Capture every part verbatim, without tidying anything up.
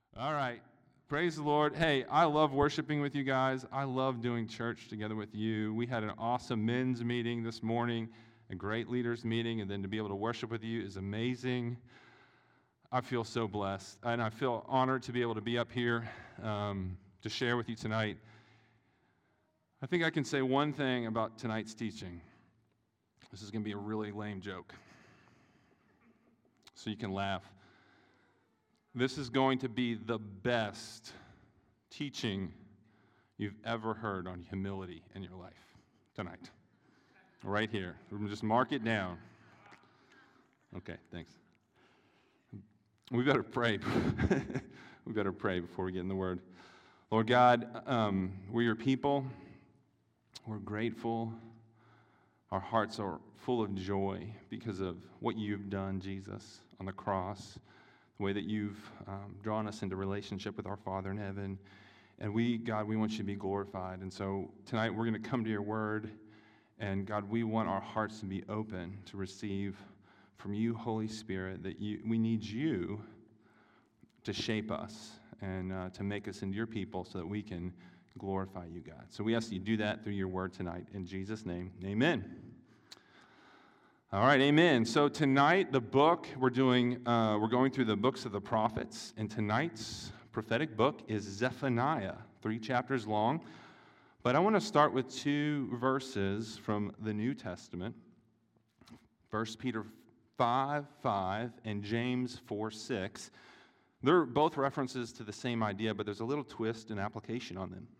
All right. Praise the Lord. Hey, I love worshiping with you guys. I love doing church together with you. We had an awesome men's meeting this morning, a great leaders meeting, and then to be able to worship with you is amazing. I feel so blessed, and I feel honored to be able to be up here um, to share with you tonight. I think I can say one thing about tonight's teaching. This is going to be a really lame joke, so you can laugh. This is going to be the best teaching you've ever heard on humility in your life tonight. Right here. We're going to just mark it down. Okay, thanks. We better pray. we better pray before we get in the Word. Lord God, um, we're your people. We're grateful. Our hearts are full of joy because of what you've done, Jesus, on the cross. The way that you've um, drawn us into relationship with our Father in heaven. And we, God, we want you to be glorified. And so tonight we're going to come to your word. And God, we want our hearts to be open to receive from you, Holy Spirit, that you, we need you to shape us and uh, to make us into your people so that we can glorify you, God. So we ask that you do that through your word tonight. In Jesus' name, amen. All right, amen. So tonight, the book we're doing, uh, we're going through the books of the prophets, and tonight's prophetic book is Zephaniah, three chapters long. But I want to start with two verses from the New Testament, First Peter five five and James four six. They're both references to the same idea, but there's a little twist and application on them.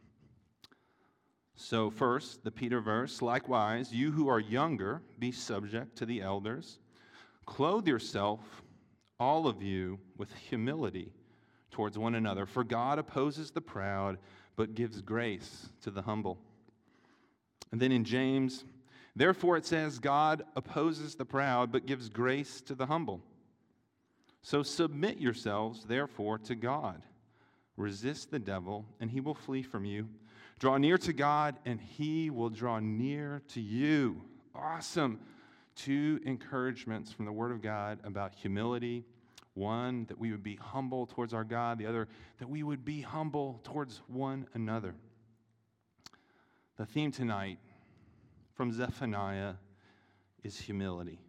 So first, the Peter verse, likewise, you who are younger, be subject to the elders. Clothe yourself, all of you, with humility towards one another. For God opposes the proud, but gives grace to the humble. And then in James, therefore it says, God opposes the proud, but gives grace to the humble. So submit yourselves, therefore, to God. Resist the devil, and he will flee from you. Draw near to God, and he will draw near to you. Awesome. Two encouragements from the Word of God about humility. One, that we would be humble towards our God. The other, that we would be humble towards one another. The theme tonight from Zephaniah is humility.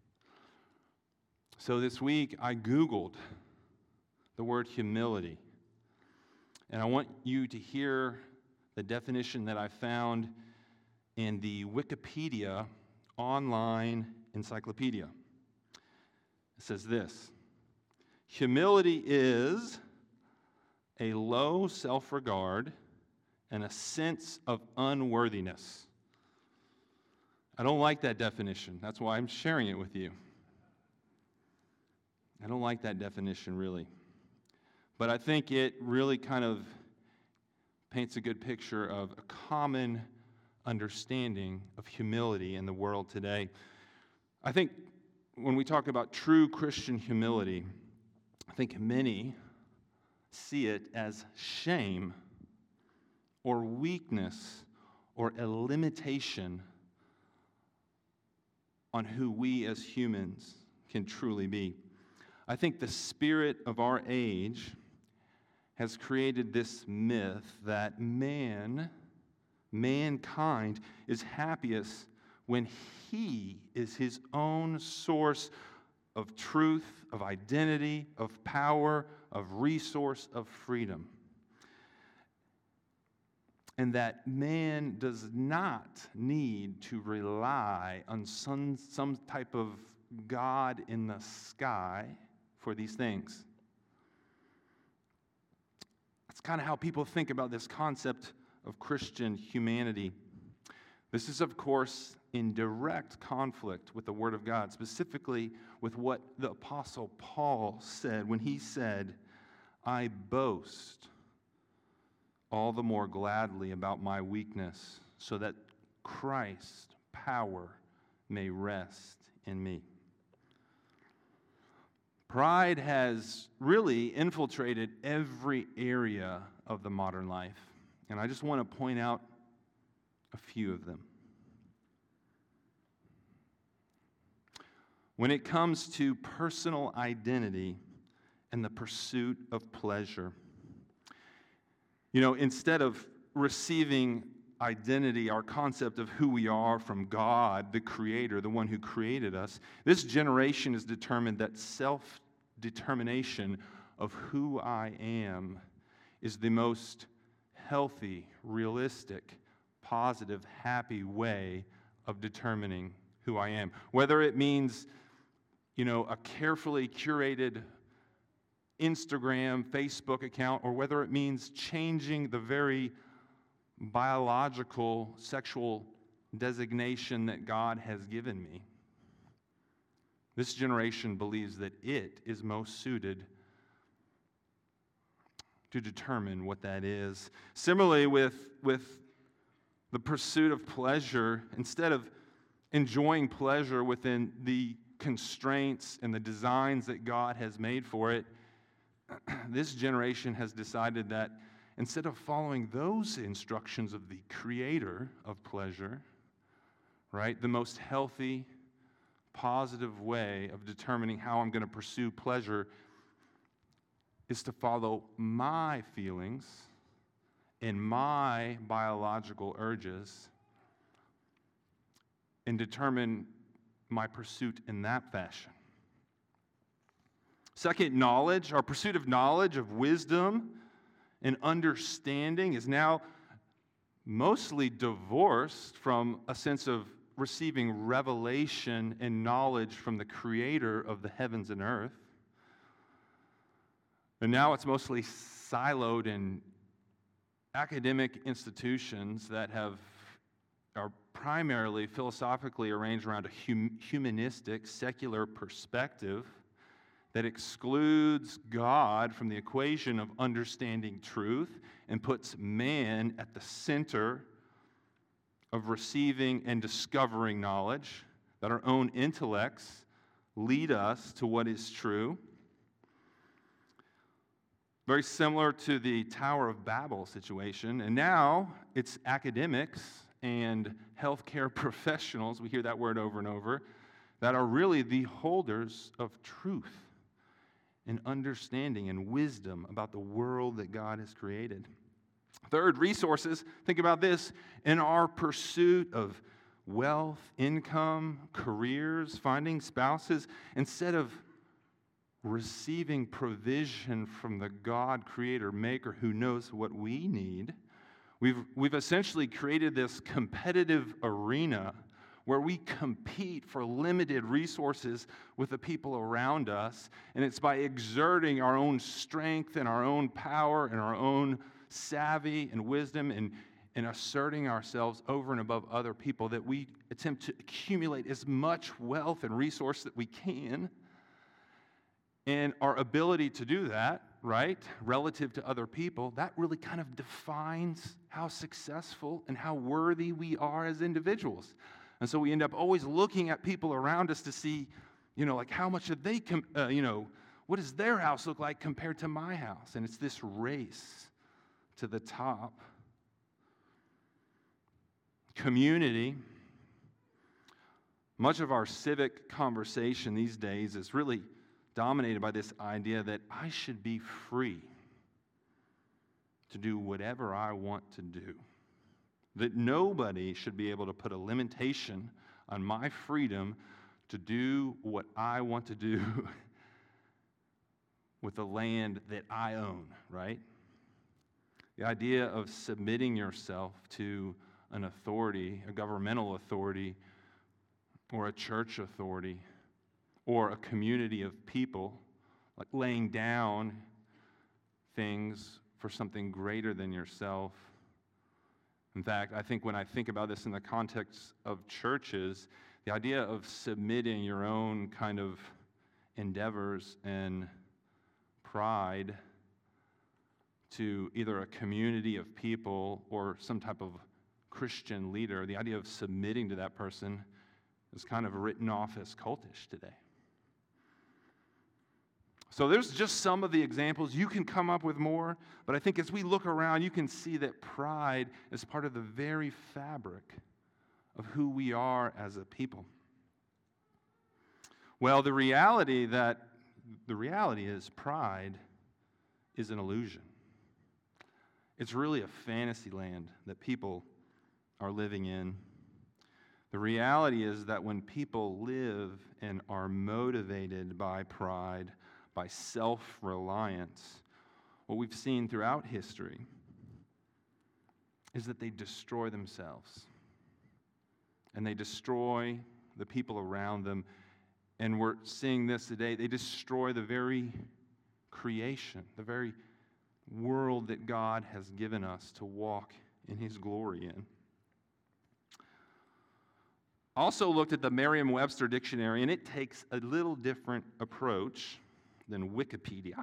So this week, I Googled the word humility. And I want you to hear the definition that I found in the Wikipedia online encyclopedia. It says this: humility is a low self-regard and a sense of unworthiness. I don't like that definition. That's why I'm sharing it with you. I don't like that definition, really. But I think it really kind of paints a good picture of a common understanding of humility in the world today. I think when we talk about true Christian humility, I think many see it as shame or weakness or a limitation on who we as humans can truly be. I think the spirit of our age has created this myth that man, mankind, is happiest when he is his own source of truth, of identity, of power, of resource, of freedom. And that man does not need to rely on some, some type of God in the sky for these things. That's kind of how people think about this concept of Christian humanity. This is, of course, in direct conflict with the Word of God, specifically with what the Apostle Paul said when he said, I boast all the more gladly about my weakness, so that Christ's power may rest in me. Pride has really infiltrated every area of the modern life, and I just want to point out a few of them. When it comes to personal identity and the pursuit of pleasure. You know, instead of receiving identity, our concept of who we are from God, the Creator, the one who created us, this generation is determined that self-determination of who I am is the most healthy, realistic, positive, happy way of determining who I am. Whether it means, you know, a carefully curated Instagram, Facebook account, or whether it means changing the very biological sexual designation that God has given me. This generation believes that it is most suited to determine what that is. Similarly, with, with the pursuit of pleasure, instead of enjoying pleasure within the constraints and the designs that God has made for it, this generation has decided that instead of following those instructions of the Creator of pleasure, right, the most healthy, positive way of determining how I'm going to pursue pleasure is to follow my feelings and my biological urges and determine my pursuit in that fashion. Second, knowledge. Our pursuit of knowledge, of wisdom and understanding is now mostly divorced from a sense of receiving revelation and knowledge from the Creator of the heavens and earth. And now it's mostly siloed in academic institutions that have are primarily philosophically arranged around a hum, humanistic, secular perspective that excludes God from the equation of understanding truth and puts man at the center of receiving and discovering knowledge, that our own intellects lead us to what is true. Very similar to the Tower of Babel situation. And now it's academics and healthcare professionals, we hear that word over and over, that are really the holders of truth and understanding and wisdom about the world that God has created. Third, resources. Think about this. In our pursuit of wealth, income, careers, finding spouses, instead of receiving provision from the God, Creator, Maker, who knows what we need, we've, we've essentially created this competitive arena where we compete for limited resources with the people around us, and it's by exerting our own strength and our own power and our own savvy and wisdom and, and asserting ourselves over and above other people that we attempt to accumulate as much wealth and resource that we can. And our ability to do that, right, relative to other people, that really kind of defines how successful and how worthy we are as individuals. And so we end up always looking at people around us to see, you know, like how much have they, com- uh, you know, what does their house look like compared to my house? And it's this race to the top. Community. Much of our civic conversation these days is really dominated by this idea that I should be free to do whatever I want to do. That nobody should be able to put a limitation on my freedom to do what I want to do with the land that I own, right? The idea of submitting yourself to an authority, a governmental authority, or a church authority, or a community of people, like laying down things for something greater than yourself. In fact, I think when I think about this in the context of churches, the idea of submitting your own kind of endeavors and pride to either a community of people or some type of Christian leader, the idea of submitting to that person is kind of written off as cultish today. So there's just some of the examples. You can come up with more, but I think as we look around, you can see that pride is part of the very fabric of who we are as a people. Well, the reality that the reality is pride is an illusion. It's really a fantasy land that people are living in. The reality is that when people live and are motivated by pride, by self-reliance, what we've seen throughout history is that they destroy themselves. And they destroy the people around them. And we're seeing this today. They destroy the very creation, the very world that God has given us to walk in His glory in. Also looked at the Merriam-Webster dictionary, and it takes a little different approach than Wikipedia.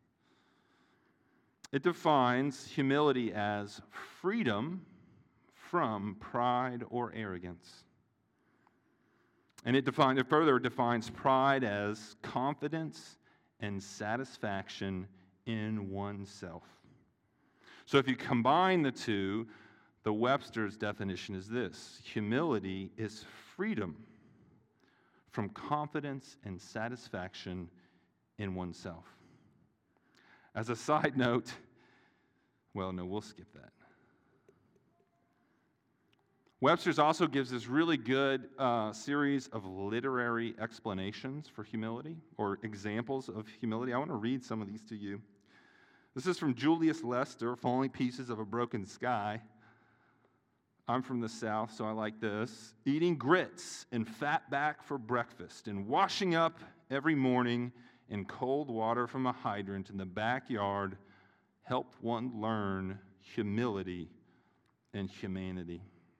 It defines humility as freedom from pride or arrogance. And it, define, it further defines pride as confidence and satisfaction in oneself. So if you combine the two, the Webster's definition is this: humility is freedom from confidence and satisfaction in oneself. As a side note, well, no, we'll skip that. Webster's also gives this really good uh, series of literary explanations for humility, or examples of humility. I want to read some of these to you. This is from Julius Lester, Falling Pieces of a Broken Sky. I'm from the South, so I like this. Eating grits and fatback for breakfast and washing up every morning in cold water from a hydrant in the backyard helped one learn humility and humanity.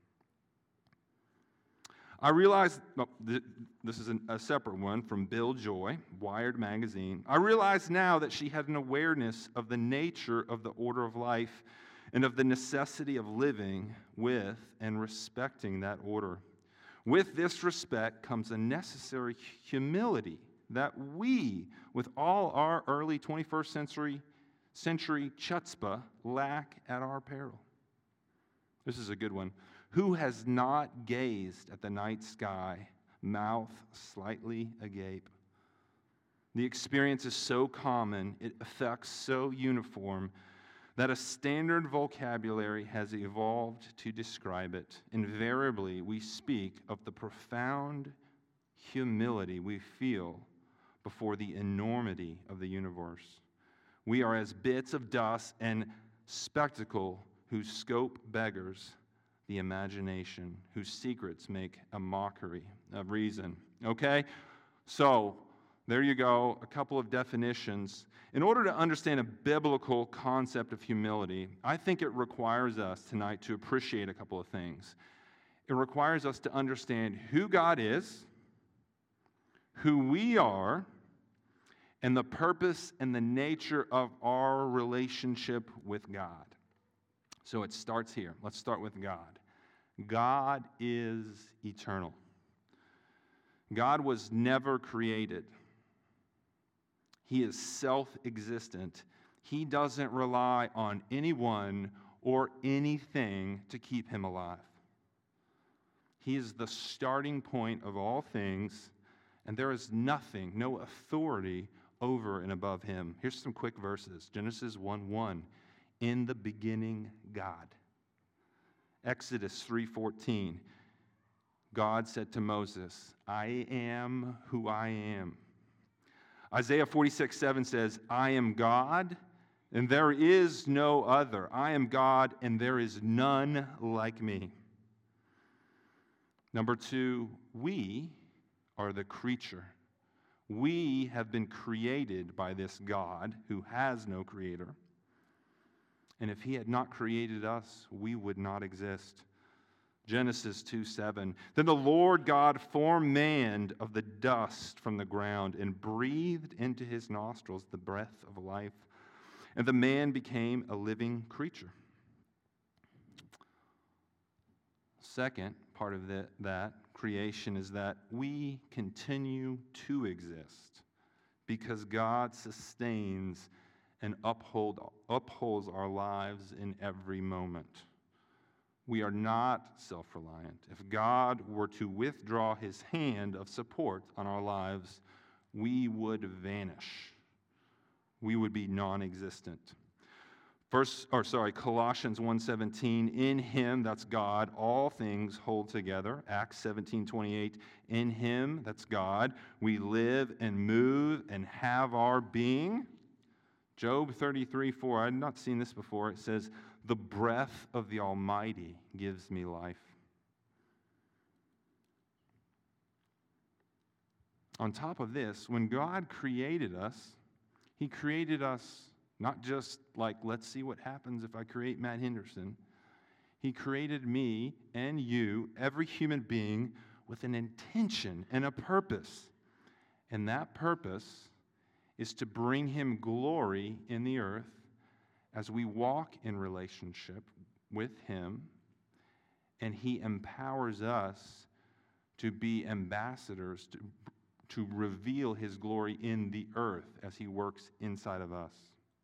I realized, oh, th- this is an, a separate one from Bill Joy, Wired Magazine. I realize now that she had an awareness of the nature of the order of life and of the necessity of living with and respecting that order. With this respect comes a necessary humility that we, with all our early twenty-first century, century chutzpah, lack at our peril. This is a good one. Who has not gazed at the night sky, mouth slightly agape? The experience is so common, it affects so uniform, that a standard vocabulary has evolved to describe it. Invariably, we speak of the profound humility we feel before the enormity of the universe. We are as bits of dust and spectacle whose scope beggars the imagination, whose secrets make a mockery of reason. Okay? So, there you go, a couple of definitions. In order to understand a biblical concept of humility, I think it requires us tonight to appreciate a couple of things. It requires us to understand who God is, who we are, and the purpose and the nature of our relationship with God. So it starts here. Let's start with God. God is eternal. God was never created. He is self-existent. He doesn't rely on anyone or anything to keep him alive. He is the starting point of all things, and there is nothing, no authority over and above him. Here's some quick verses. Genesis one one. In the beginning, God. Exodus three fourteen. God said to Moses, I am who I am. Isaiah forty-six seven says, I am God, and there is no other. I am God, and there is none like me. Number two, we are the creature. We have been created by this God who has no creator. And if he had not created us, we would not exist. Genesis two seven. Then the Lord God formed man of the dust from the ground and breathed into his nostrils the breath of life. And the man became a living creature. Second part of the, that creation is that we continue to exist because God sustains and uphold, upholds our lives in every moment. We are not self-reliant. If God were to withdraw his hand of support on our lives, we would vanish. We would be non-existent. First, or sorry, Colossians one seventeen, in him, that's God, all things hold together. Acts seventeen twenty-eight, in him, that's God, we live and move and have our being. Job thirty-three four, I had not seen this before. It says, the breath of the Almighty gives me life. On top of this, when God created us, he created us not just like, let's see what happens if I create Matt Henderson. He created me and you, every human being, with an intention and a purpose. And that purpose is to bring him glory in the earth as we walk in relationship with him, and he empowers us to be ambassadors, to, to reveal his glory in the earth as he works inside of us.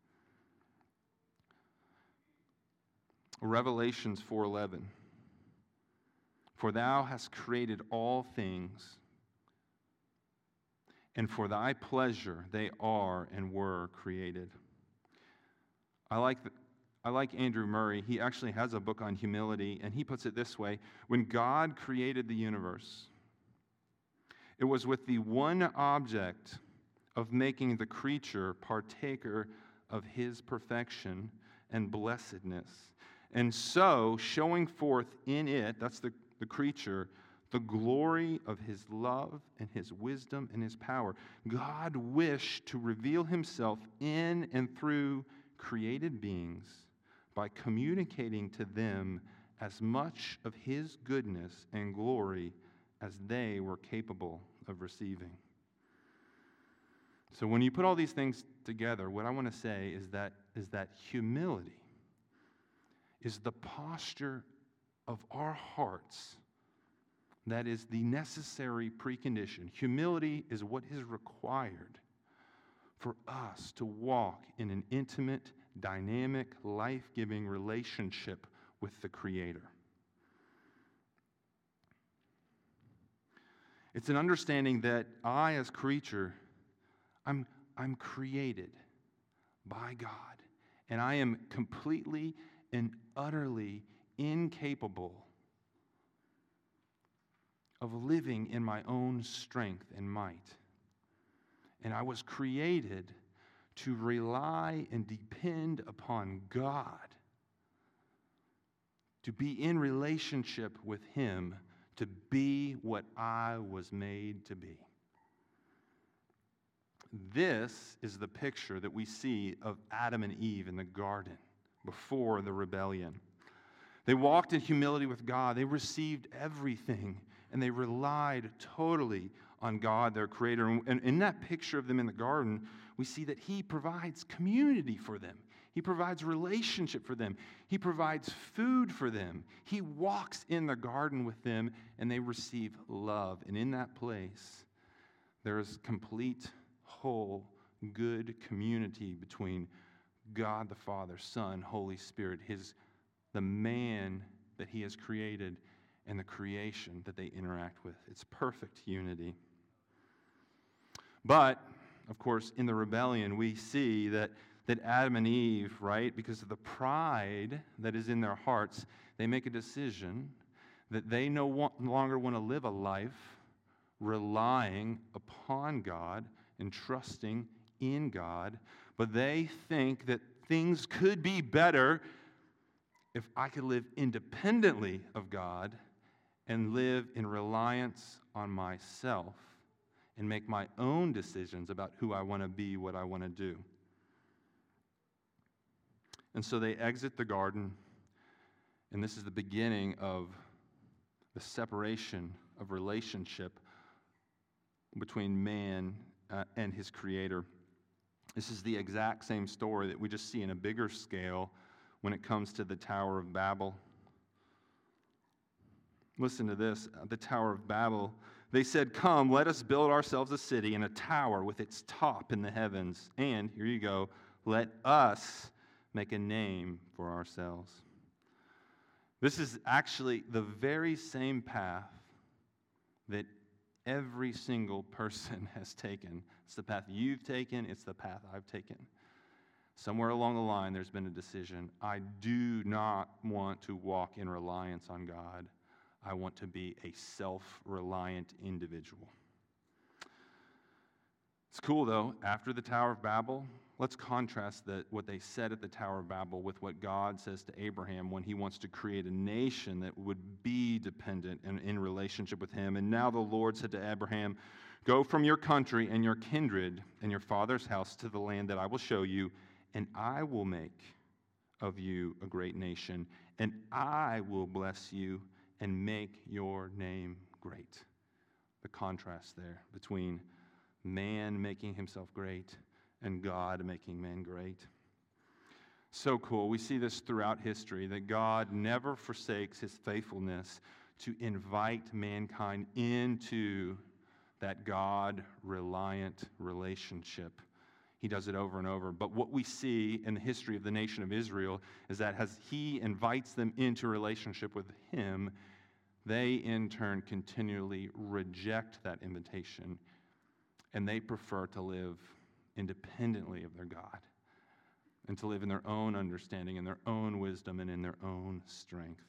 Revelations four eleven. For thou hast created all things, and for thy pleasure they are and were created. I like the, I like Andrew Murray. He actually has a book on humility, and he puts it this way. When God created the universe, it was with the one object of making the creature partaker of his perfection and blessedness. And so, showing forth in it, that's the, the creature, the glory of his love and his wisdom and his power. God wished to reveal himself in and through created beings by communicating to them as much of his goodness and glory as they were capable of receiving. So when you put all these things together, what I want to say is that is that humility is the posture of our hearts that is the necessary precondition. Humility is what is required for us to walk in an intimate, dynamic, life-giving relationship with the Creator. It's an understanding that I, as creature, I'm, I'm created by God, and I am completely and utterly incapable of living in my own strength and might. And I was created to rely and depend upon God, to be in relationship with him, to be what I was made to be. This is the picture that we see of Adam and Eve in the garden before the rebellion. They walked in humility with God. They received everything, and they relied totally on God, their Creator. And in that picture of them in the garden, we see that he provides community for them. He provides relationship for them. He provides food for them. He walks in the garden with them, and they receive love. And in that place, there is complete, whole, good community between God the Father, Son, Holy Spirit, his, the man that he has created, and the creation that they interact with. It's perfect unity. But, of course, in the rebellion, we see that, that Adam and Eve, right, because of the pride that is in their hearts, they make a decision that they no longer want to live a life relying upon God and trusting in God, but they think that things could be better if I could live independently of God and live in reliance on myself and make my own decisions about who I want to be, what I want to do. And so they exit the garden, and this is the beginning of the separation of relationship between man uh, and his Creator. This is the exact same story that we just see in a bigger scale when it comes to the Tower of Babel. Listen to this, the Tower of Babel. They said, "Come, let us build ourselves a city and a tower with its top in the heavens. And," here you go, "let us make a name for ourselves." This is actually the very same path that Every single person has taken. It's the path you've taken. It's the path I've taken. Somewhere along the line, there's been a decision. I do not want to walk in reliance on God. I want to be a self-reliant individual. It's cool, though. After the Tower of Babel, let's contrast that what they said at the Tower of Babel with what God says to Abraham when he wants to create a nation that would be dependent and in relationship with him. And now the Lord said to Abraham, "Go from your country and your kindred and your father's house to the land that I will show you, and I will make of you a great nation, and I will bless you and make your name great." The contrast there between man making himself great and God making man great. So cool. We see this throughout history, that God never forsakes his faithfulness to invite mankind into that God-reliant relationship. He does it over and over. But what we see in the history of the nation of Israel is that as he invites them into relationship with him, they in turn continually reject that invitation, and they prefer to live independently of their God and to live in their own understanding, in their own wisdom, and in their own strength.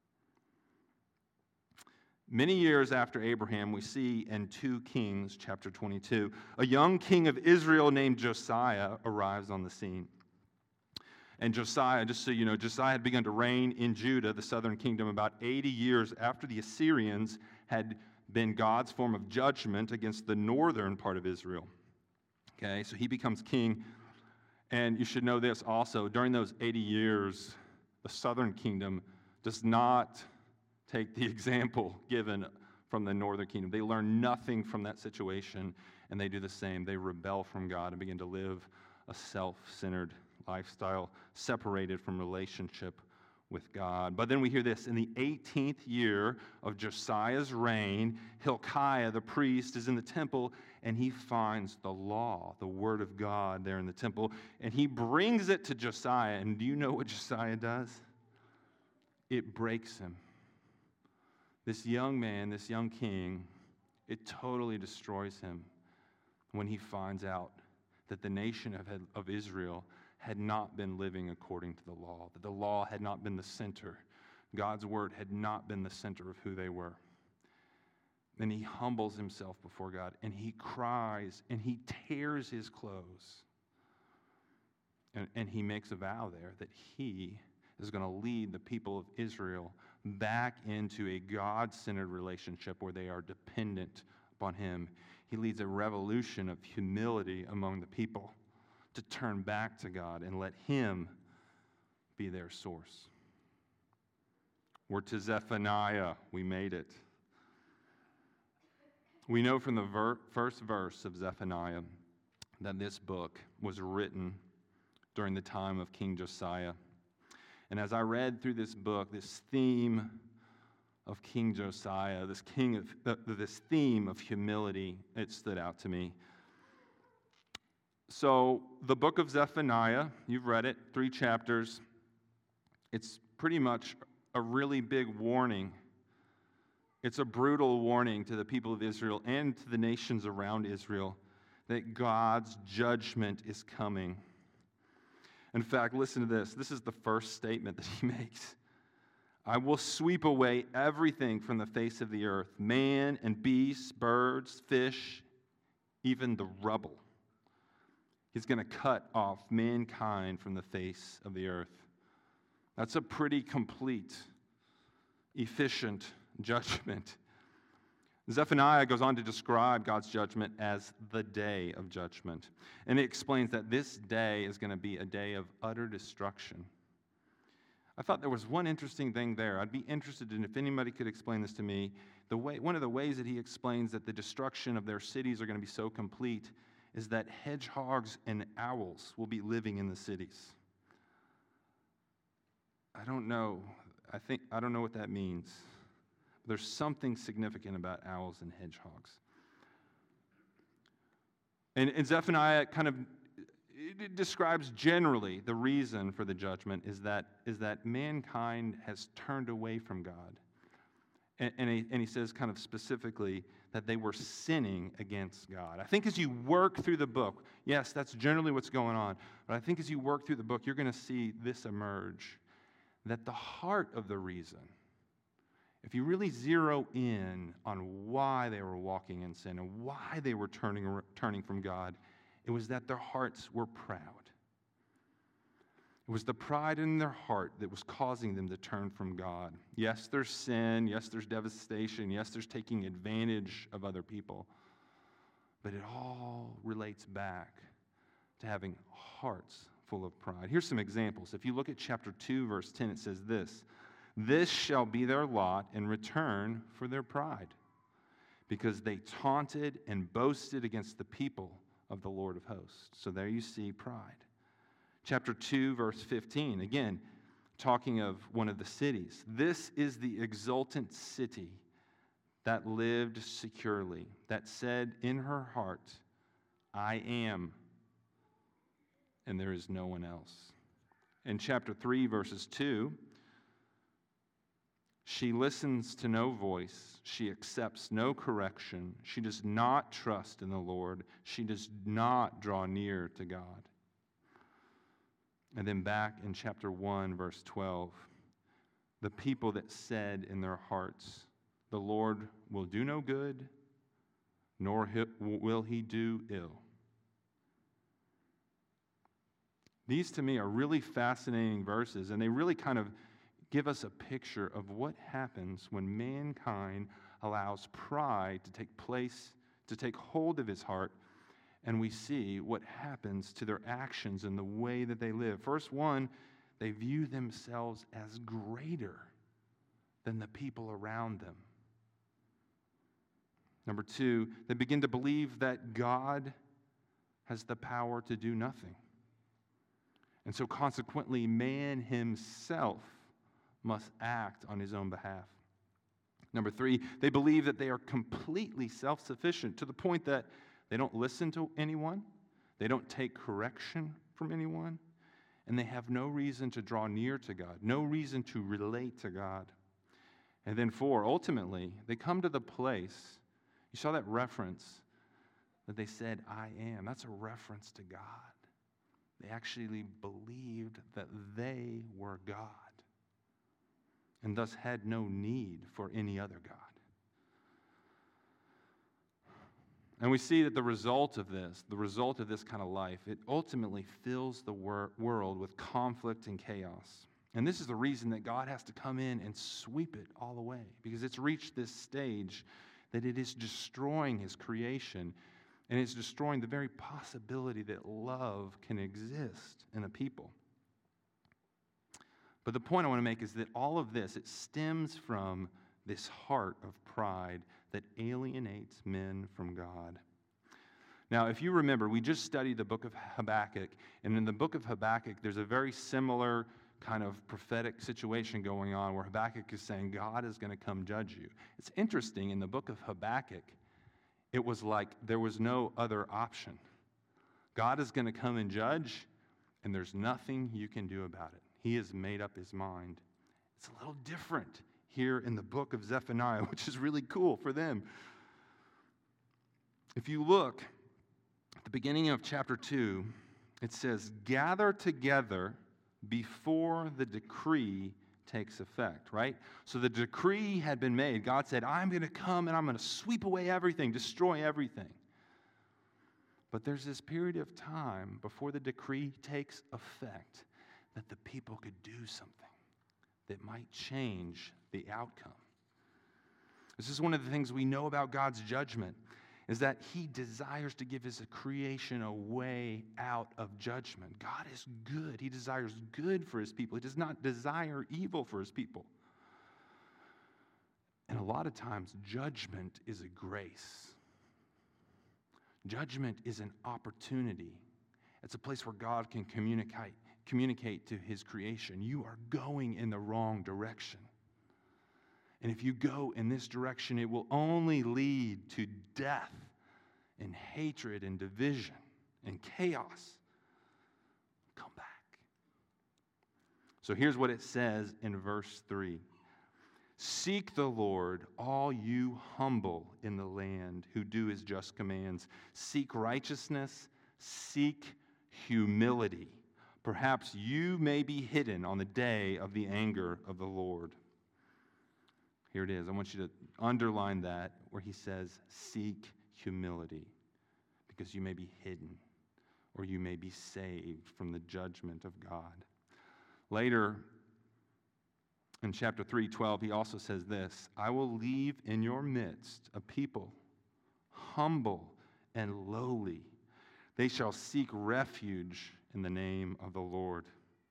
Many years after Abraham, we see in Second Kings chapter twenty-two, a young king of Israel named Josiah arrives on the scene. And Josiah, just so you know, Josiah had begun to reign in Judah, the southern kingdom, about eighty years after the Assyrians had been God's form of judgment against the northern part of Israel. Okay, so he becomes king. And you should know this also, during those eighty years, the southern kingdom does not take the example given from the northern kingdom. They learn nothing from that situation, and they do the same. They rebel from God and begin to live a self-centered lifestyle, separated from relationship with God. But then we hear this: in the eighteenth year of Josiah's reign, Hilkiah the priest is in the temple, and he finds the law, the word of God there in the temple, and he brings it to Josiah. And do you know what Josiah does? It breaks him. This young man, this young king, it totally destroys him when he finds out that the nation of, of Israel had not been living according to the law, that the law had not been the center. God's word had not been the center of who they were. Then he humbles himself before God, and he cries, and he tears his clothes. And, and he makes a vow there that he is going to lead the people of Israel back into a God-centered relationship where they are dependent upon him. He leads a revolution of humility among the people to turn back to God and let him be their source. We're to Zephaniah. We made it. We know from the ver- first verse of Zephaniah that this book was written during the time of King Josiah. And as I read through this book, this theme of King Josiah, this king of uh, this theme of humility, it stood out to me. So the book of Zephaniah, you've read it, three chapters. It's pretty much a really big warning. It's a brutal warning to the people of Israel and to the nations around Israel that God's judgment is coming. In fact, listen to this. This is the first statement that he makes. I will sweep away everything from the face of the earth, man and beasts, birds, fish, even the rubble. He's going to cut off mankind from the face of the earth. That's a pretty complete, efficient judgment. Zephaniah goes on to describe God's judgment as the day of judgment. And it explains that this day is going to be a day of utter destruction. I thought there was one interesting thing there. I'd be interested in if anybody could explain this to me. The way, one of the ways that he explains that the destruction of their cities are going to be so complete is that hedgehogs and owls will be living in the cities. I don't know. I think I don't know what that means. There's something significant about owls and hedgehogs. And, and Zephaniah kind of it describes generally the reason for the judgment is that, is that mankind has turned away from God. And, and, he, and he says kind of specifically that they were sinning against God. I think as you work through the book, yes, that's generally what's going on, but I think as you work through the book, you're going to see this emerge, that the heart of the reason, if you really zero in on why they were walking in sin and why they were turning, turning from God, it was that their hearts were proud. It was the pride in their heart that was causing them to turn from God. Yes, there's sin. Yes, there's devastation. Yes, there's taking advantage of other people. But it all relates back to having hearts full of pride. Here's some examples. If you look at chapter two, verse ten, it says this, "This shall be their lot in return for their pride, because they taunted and boasted against the people of the Lord of hosts." So there you see pride. Chapter two, verse fifteen, again, talking of one of the cities. "This is the exultant city that lived securely, that said in her heart, I am, and there is no one else." In chapter three, verses two, "She listens to no voice. She accepts no correction. She does not trust in the Lord. She does not draw near to God." And then back in chapter one, verse twelve, "The people that said in their hearts, the Lord will do no good, nor will he do ill." These to me are really fascinating verses, and they really kind of give us a picture of what happens when mankind allows pride to take place, to take hold of his heart, and we see what happens to their actions and the way that they live. First one, they view themselves as greater than the people around them. Number two, they begin to believe that God has the power to do nothing. And so consequently, man himself must act on his own behalf. Number three, they believe that they are completely self-sufficient to the point that they don't listen to anyone, they don't take correction from anyone, and they have no reason to draw near to God, no reason to relate to God. And then four, ultimately, they come to the place, you saw that reference, that they said, I am. That's a reference to God. They actually believed that they were God, and thus had no need for any other God. And we see that the result of this, the result of this kind of life, it ultimately fills the wor- world with conflict and chaos. And this is the reason that God has to come in and sweep it all away, because it's reached this stage that it is destroying his creation, and it's destroying the very possibility that love can exist in a people. But the point I want to make is that all of this, it stems from this heart of pride that alienates men from God. Now, if you remember, we just studied the book of Habakkuk, and in the book of Habakkuk, there's a very similar kind of prophetic situation going on where Habakkuk is saying God is going to come judge you. It's interesting, in the book of Habakkuk, it was like there was no other option. God is going to come and judge, and there's nothing you can do about it. He has made up his mind. It's a little different here in the book of Zephaniah, which is really cool for them. If you look at the beginning of chapter two, it says, gather together before the decree takes effect, right? So the decree had been made. God said, I'm going to come and I'm going to sweep away everything, destroy everything. But there's this period of time before the decree takes effect that the people could do something that might change the outcome. This is one of the things we know about God's judgment, is that he desires to give his creation a way out of judgment. God is good. He desires good for his people. He does not desire evil for his people. And a lot of times, judgment is a grace. Judgment is an opportunity. It's a place where God can communicate, communicate to his creation. You are going in the wrong direction. And if you go in this direction, it will only lead to death and hatred and division and chaos. Come back. So here's what it says in verse three. Seek the Lord, all you humble in the land who do his just commands. Seek righteousness, seek humility. Perhaps you may be hidden on the day of the anger of the Lord. Here it is. I want you to underline that where he says, seek humility, because you may be hidden or you may be saved from the judgment of God. Later, in chapter three twelve, he also says this, I will leave in your midst a people humble and lowly. They shall seek refuge in the name of the Lord.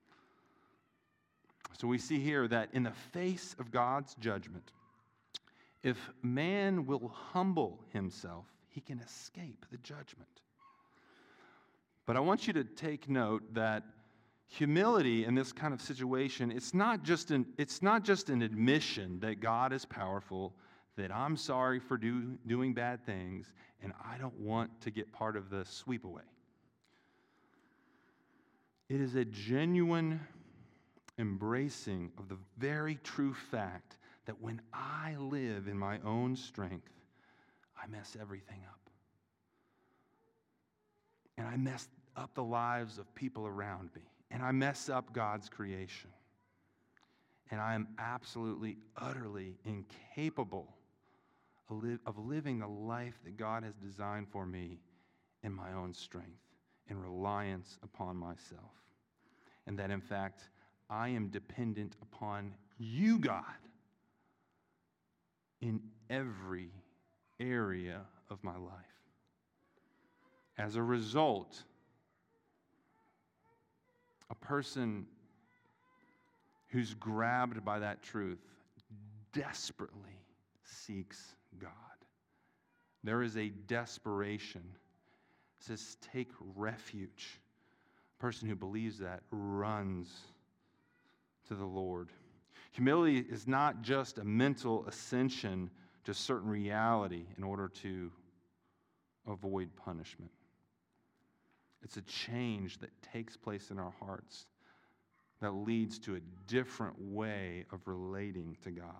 So we see here that in the face of God's judgment, if man will humble himself, he can escape the judgment. But I want you to take note that humility in this kind of situation, it's not just an, it's not just an admission that God is powerful, that I'm sorry for do, doing bad things, and I don't want to get part of the sweep away. It is a genuine embracing of the very true fact that when I live in my own strength, I mess everything up. And I mess up the lives of people around me. And I mess up God's creation. And I am absolutely, utterly incapable of, li- of living the life that God has designed for me in my own strength, in reliance upon myself. And that, in fact, I am dependent upon you, God, in every area of my life. As a result, a person who's grabbed by that truth desperately seeks God. There is a desperation. It says, take refuge. A person who believes that runs to the Lord. Humility is not just a mental ascension to certain reality in order to avoid punishment. It's a change that takes place in our hearts that leads to a different way of relating to God.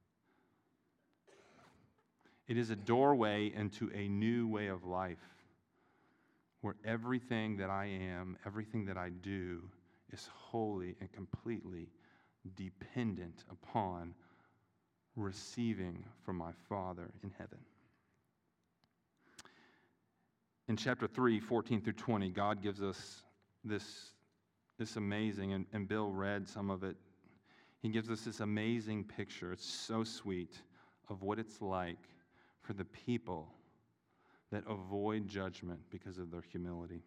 It is a doorway into a new way of life where everything that I am, everything that I do is wholly and completely dependent upon receiving from my Father in heaven. In chapter three, fourteen through twenty, God gives us this, this amazing, and, and Bill read some of it, he gives us this amazing picture, it's so sweet, of what it's like for the people that avoid judgment because of their humility.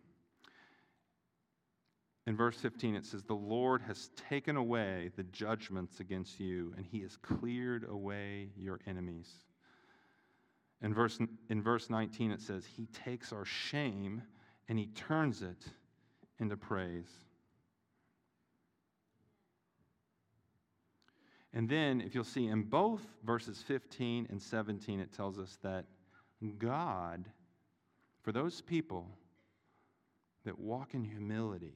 In verse fifteen, it says, the Lord has taken away the judgments against you, and he has cleared away your enemies. In verse, in verse nineteen, it says, he takes our shame and he turns it into praise. And then, if you'll see, in both verses fifteen and seventeen, it tells us that God, for those people that walk in humility,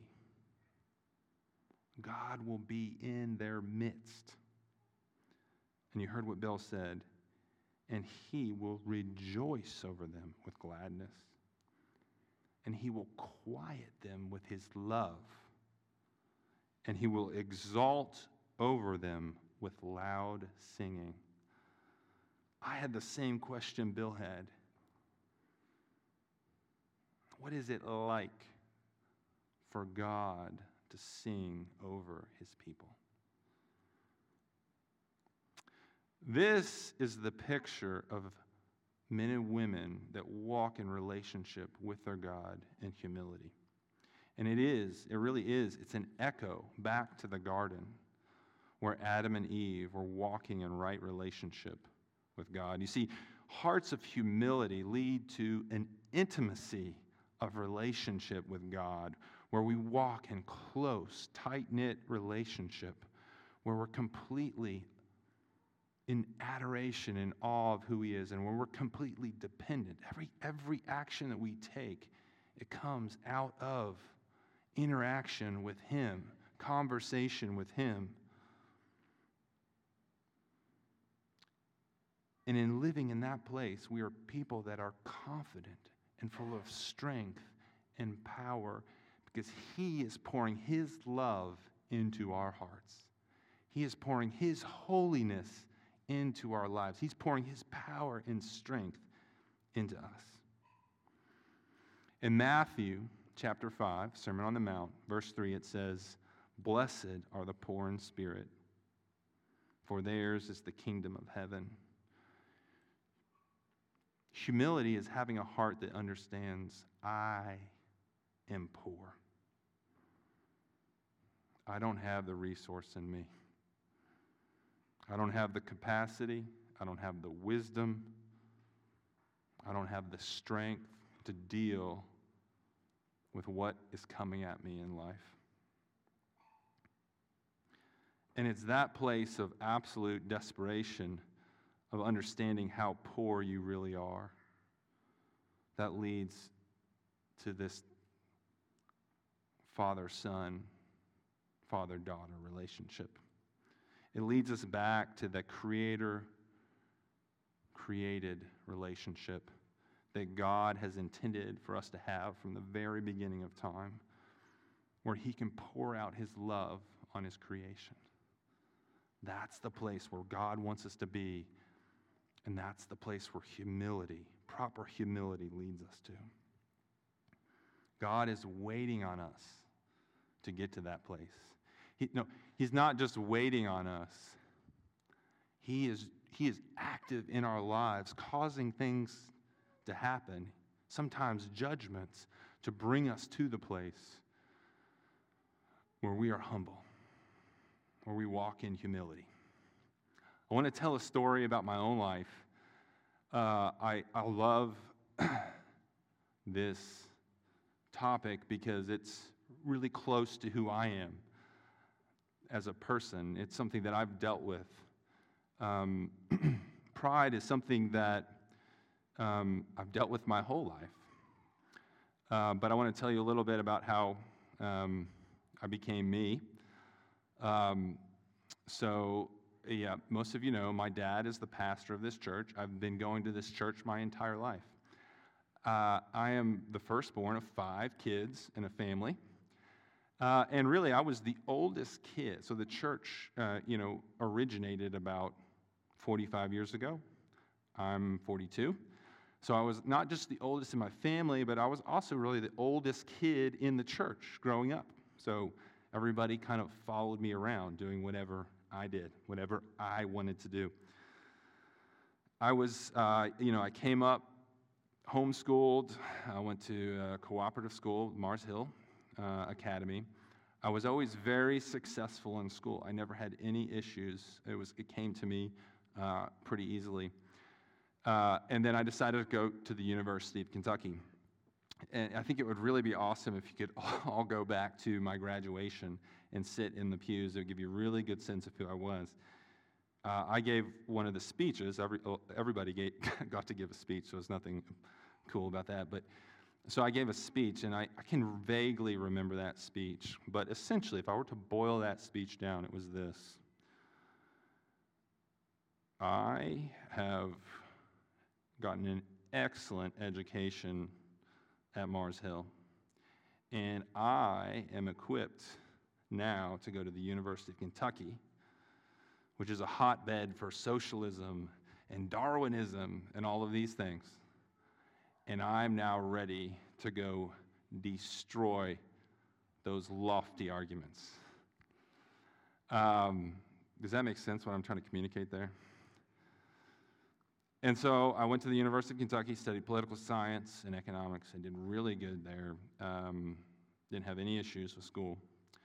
God will be in their midst. And you heard what Bill said, and he will rejoice over them with gladness, and he will quiet them with his love, and he will exalt over them with loud singing. I had the same question Bill had. What is it like for God to sing over his people? This is the picture of men and women that walk in relationship with their God in humility. And it is, it really is, it's an echo back to the garden where Adam and Eve were walking in right relationship with God. You see, hearts of humility lead to an intimacy of relationship with God, where we walk in close, tight-knit relationship, where we're completely in adoration and awe of who he is, and where we're completely dependent. Every, every action that we take, it comes out of interaction with him, conversation with him. And in living in that place, we are people that are confident and full of strength and power because He is pouring His love into our hearts. He is pouring His holiness into our lives. He's pouring His power and strength into us. In Matthew chapter five, Sermon on the Mount, verse three, it says, "Blessed are the poor in spirit, for theirs is the kingdom of heaven." Humility is having a heart that understands, I am poor. I don't have the resource in me. I don't have the capacity. I don't have the wisdom. I don't have the strength to deal with what is coming at me in life. And it's that place of absolute desperation, of understanding how poor you really are, that leads to this father-son, father-daughter relationship. It leads us back to the creator-created relationship that God has intended for us to have from the very beginning of time, where He can pour out His love on His creation. That's the place where God wants us to be, and that's the place where humility, proper humility, leads us to. God is waiting on us to get to that place. He, no, He's not just waiting on us. He is, he is active in our lives, causing things to happen, sometimes judgments, to bring us to the place where we are humble, where we walk in humility. I want to tell a story about my own life. Uh, I, I love this topic because it's really close to who I am as a person. It's something that I've dealt with. Um, pride is something that um, I've dealt with my whole life. Uh, but I want to tell you a little bit about how um, I became me. Um, so, yeah, most of you know my dad is the pastor of this church. I've been going to this church my entire life. Uh, I am the firstborn of five kids in a family. Uh, and really, I was the oldest kid. So the church, uh, you know, originated about forty-five years ago. I'm forty-two. So I was not just the oldest in my family, but I was also really the oldest kid in the church growing up. So everybody kind of followed me around doing whatever I did, whatever I wanted to do. I was, uh, you know, I came up homeschooled. I went to a cooperative school, Mars Hill uh, Academy. I was always very successful in school. I never had any issues. It was, it came to me uh, pretty easily. Uh, and then I decided to go to the University of Kentucky. And I think it would really be awesome if you could all go back to my graduation and sit in the pews. It would give you a really good sense of who I was. Uh, I gave one of the speeches. Every, everybody gave, got to give a speech, so there's nothing cool about that. But so I gave a speech, and I, I can vaguely remember that speech. But essentially, if I were to boil that speech down, it was this. I have gotten an excellent education at Mars Hill, and I am equipped now to go to the University of Kentucky, which is a hotbed for socialism and Darwinism and all of these things. And I'm now ready to go destroy those lofty arguments. Um, does that make sense what I'm trying to communicate there? And so I went to the University of Kentucky, studied political science and economics, and did really good there. Um, didn't have any issues with school.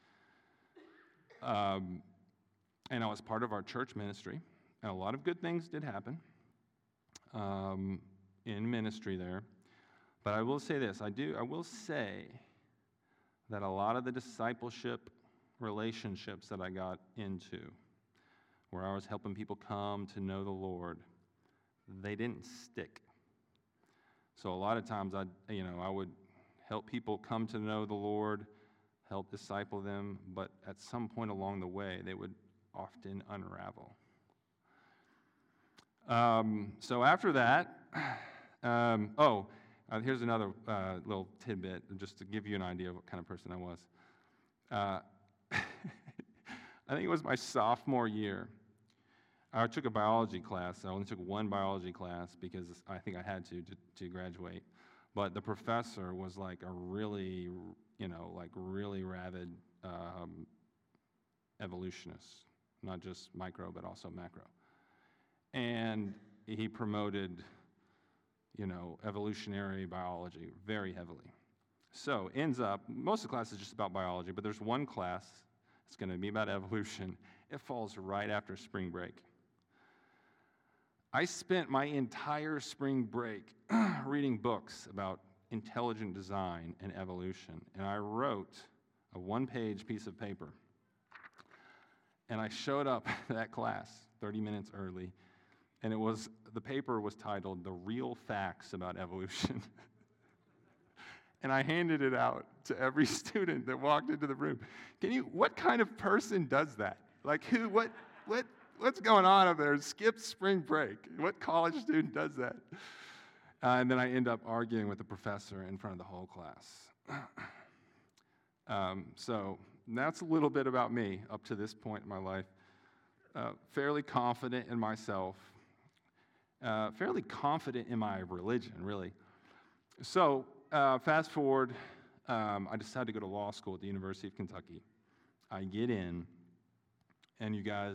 Um, and I was part of our church ministry, and a lot of good things did happen um, in ministry there. But I will say this, I do, I will say that a lot of the discipleship relationships that I got into, where I was helping people come to know the Lord, they didn't stick. So a lot of times I, you know, I would help people come to know the Lord, help disciple them, but at some point along the way, they would often unravel. Um, so after that, um, oh, uh, here's another uh, little tidbit just to give you an idea of what kind of person I was. Uh, I think it was my sophomore year. I took a biology class. I only took one biology class because I think I had to, to to graduate. But the professor was like a really, you know, like really rabid um, evolutionist, not just micro, but also macro. And he promoted, you know, evolutionary biology very heavily. So ends up, most of the class is just about biology, but there's one class that's going to be about evolution. It falls right after spring break. I spent my entire spring break reading books about intelligent design and evolution, and I wrote a one-page piece of paper. And I showed up to that class thirty minutes early, and it was the paper was titled "The Real Facts About Evolution." And I handed it out to every student that walked into the room. Can you, what kind of person does that? Like who, what, what, what's going on up there? Skip spring break. What college student does that? Uh, and then I end up arguing with the professor in front of the whole class. um, so that's a little bit about me up to this point in my life. Uh, fairly confident in myself. Uh, fairly confident in my religion, really. So, Uh, fast forward, um, I decided to go to law school at the University of Kentucky. I get in, and you guys,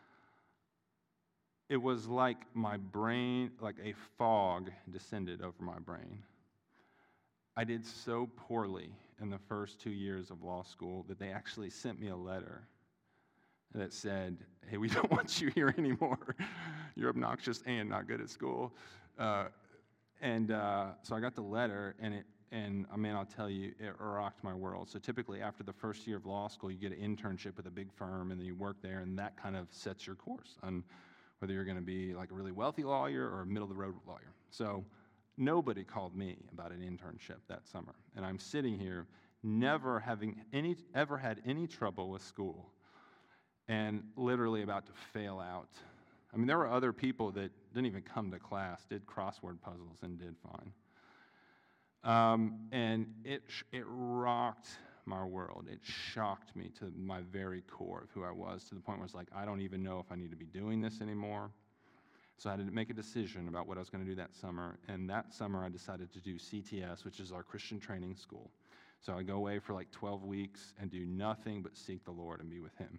it was like my brain, like a fog descended over my brain. I did so poorly in the first two years of law school that they actually sent me a letter that said, hey, we don't want you here anymore. You're obnoxious and not good at school. Uh, And uh, so I got the letter, and it, and I mean, I'll tell you, it rocked my world. So typically, after the first year of law school, you get an internship with a big firm, and then you work there, and that kind of sets your course on whether you're going to be like a really wealthy lawyer or a middle-of-the-road lawyer. So nobody called me about an internship that summer, and I'm sitting here, never having any ever had any trouble with school, and literally about to fail out. I mean, there were other people that didn't even come to class, did crossword puzzles, and did fine. Um, and it it rocked my world. It shocked me to my very core of who I was, to the point where it's like, I don't even know if I need to be doing this anymore. So I had to make a decision about what I was going to do that summer. And that summer, I decided to do C T S, which is our Christian training school. So I go away for like twelve weeks and do nothing but seek the Lord and be with Him.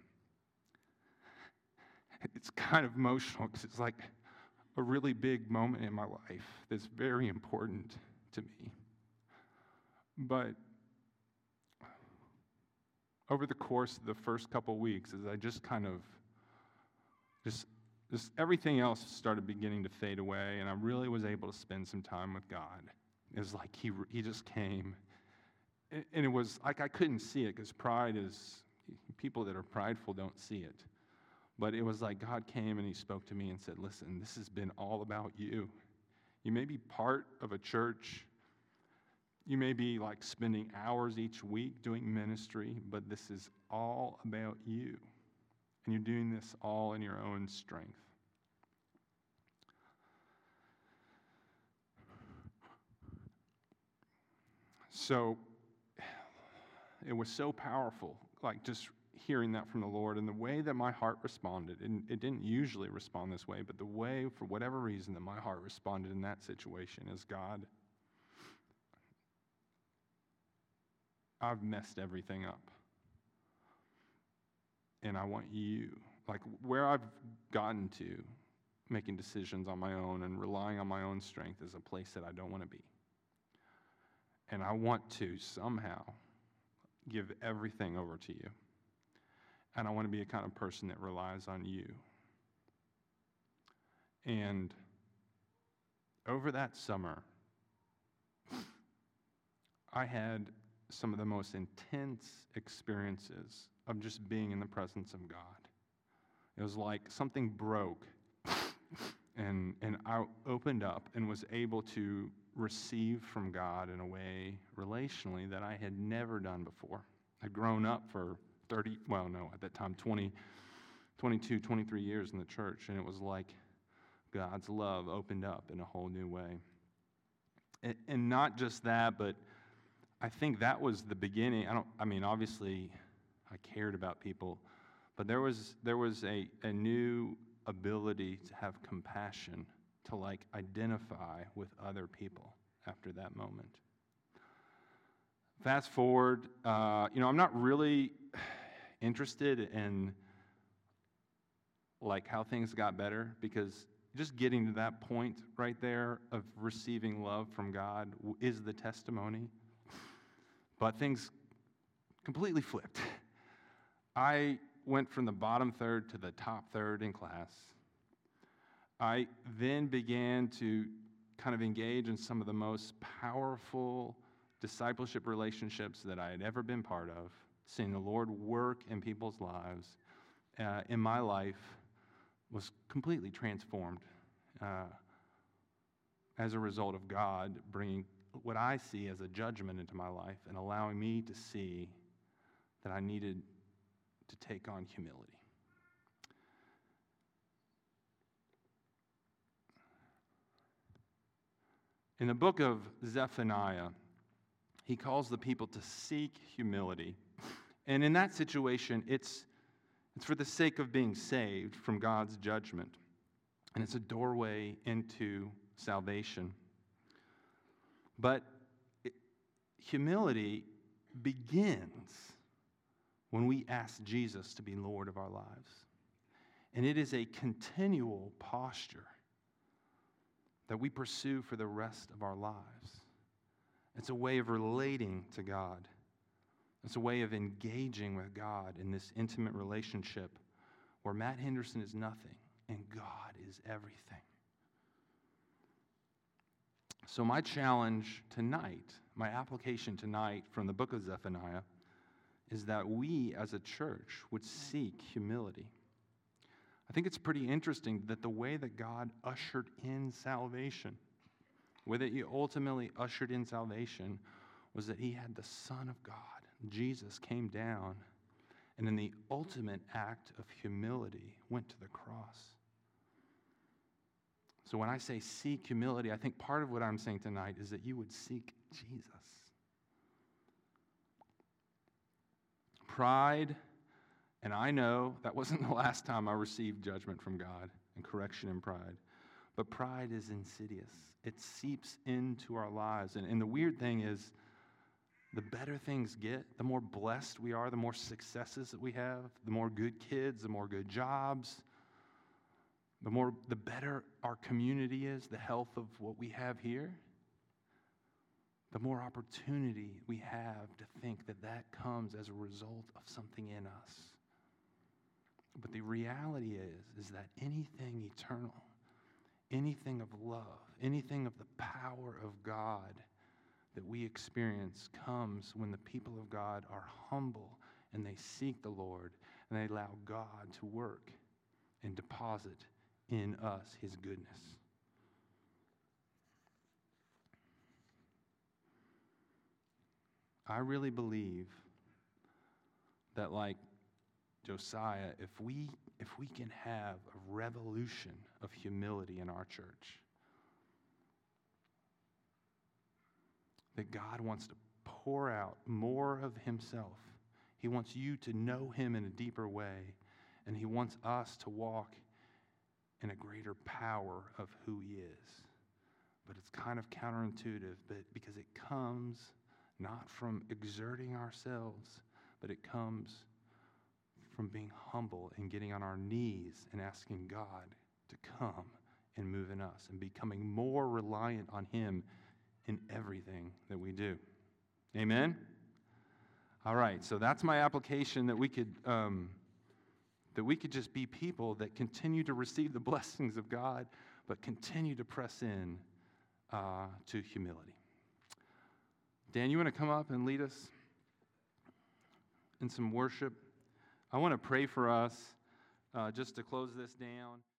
It's kind of emotional because it's like a really big moment in my life that's very important to me. But over the course of the first couple weeks, as I just kind of, just, just everything else started beginning to fade away, and I really was able to spend some time with God. It was like he, he just came, and it was like I couldn't see it because pride is, people that are prideful don't see it. But it was like God came and He spoke to me and said, listen, this has been all about you. You may be part of a church. You may be like spending hours each week doing ministry, but this is all about you. And you're doing this all in your own strength. So it was so powerful, like just hearing that from the Lord, and the way that my heart responded, and it didn't usually respond this way, but the way, for whatever reason, that my heart responded in that situation is, God, I've messed everything up. And I want you, like where I've gotten to, making decisions on my own and relying on my own strength is a place that I don't want to be. And I want to somehow give everything over to you. And I want to be a kind of person that relies on you. And over that summer, I had some of the most intense experiences of just being in the presence of God. It was like something broke, and, and I opened up and was able to receive from God in a way relationally that I had never done before. I'd grown up for thirty, well, no, at that time, twenty, twenty-two, twenty-three years in the church, and it was like God's love opened up in a whole new way. And, and not just that, but I think that was the beginning. I don't, I mean, obviously, I cared about people, but there was there was a, a new ability to have compassion, to like identify with other people after that moment. Fast forward, uh, you know, I'm not really interested in like how things got better, because just getting to that point right there of receiving love from God is the testimony. But things completely flipped. I went from the bottom third to the top third in class. I then began to kind of engage in some of the most powerful discipleship relationships that I had ever been part of, seeing the Lord work in people's lives. Uh, in my life was completely transformed uh, as a result of God bringing what I see as a judgment into my life and allowing me to see that I needed to take on humility. In the book of Zephaniah, he calls the people to seek humility. And in that situation, it's, it's for the sake of being saved from God's judgment. And it's a doorway into salvation. But it, humility begins when we ask Jesus to be Lord of our lives. And it is a continual posture that we pursue for the rest of our lives. It's a way of relating to God. It's a way of engaging with God in this intimate relationship where Matt Henderson is nothing and God is everything. So my challenge tonight, my application tonight from the book of Zephaniah, is that we as a church would seek humility. I think it's pretty interesting that the way that God ushered in salvation, the way that he ultimately ushered in salvation, was that he had the Son of God, Jesus, came down, and in the ultimate act of humility went to the cross. So when I say seek humility, I think part of what I'm saying tonight is that you would seek Jesus. Pride, and I know that wasn't the last time I received judgment from God and correction in pride, but pride is insidious. It seeps into our lives. And, and the weird thing is, the better things get, the more blessed we are, the more successes that we have, the more good kids, the more good jobs, the more, the better our community is, the health of what we have here, the more opportunity we have to think that that comes as a result of something in us. But the reality is, is that anything eternal, anything of love, anything of the power of God that we experience comes when the people of God are humble and they seek the Lord and they allow God to work and deposit in us his goodness. I really believe that, like Josiah, if we if we can have a revolution of humility in our church, that God wants to pour out more of himself. He wants you to know him in a deeper way, and he wants us to walk in a greater power of who he is. But it's kind of counterintuitive, but because it comes not from exerting ourselves, but it comes from being humble and getting on our knees and asking God to come and move in us and becoming more reliant on him in everything that we do. Amen? All right, so that's my application, that we could um, that we could just be people that continue to receive the blessings of God, but continue to press in uh, to humility. Dan, you want to come up and lead us in some worship? I want to pray for us uh, just to close this down.